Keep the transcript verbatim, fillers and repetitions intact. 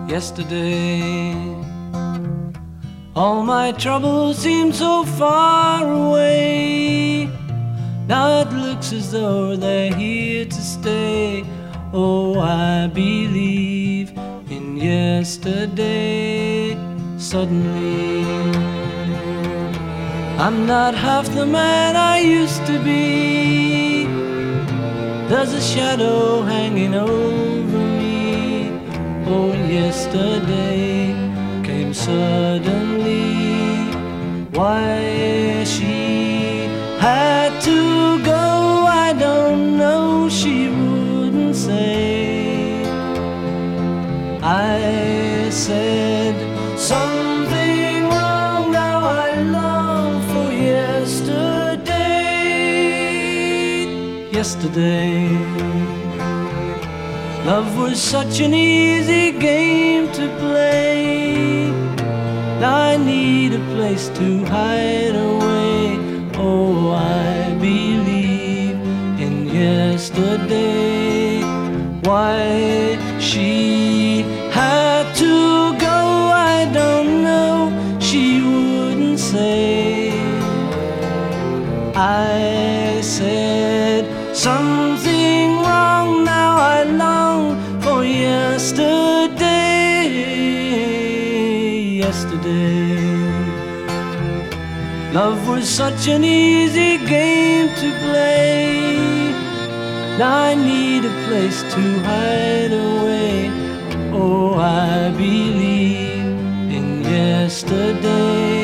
yesterday. All my troubles seem so far away. Now it looks as though they're here to stay. Oh, I believe in yesterday. Suddenly, I'm not half the man I used to be. There's a shadow hanging over me. Oh, yesterday came suddenly. Why she had to go, I don't know, she wouldn't say. I said something wrong, now I long for yesterday. Yesterday, love was such an easy game to play. Now I need a place to hide away. Oh, I believe in yesterday. Why she had to go, I don't know, she wouldn't say. I said something wrong, now I long for yesterday. Yesterday, love was such an easy game to play. Now I need a place to hide away. Oh, I believe in yesterday.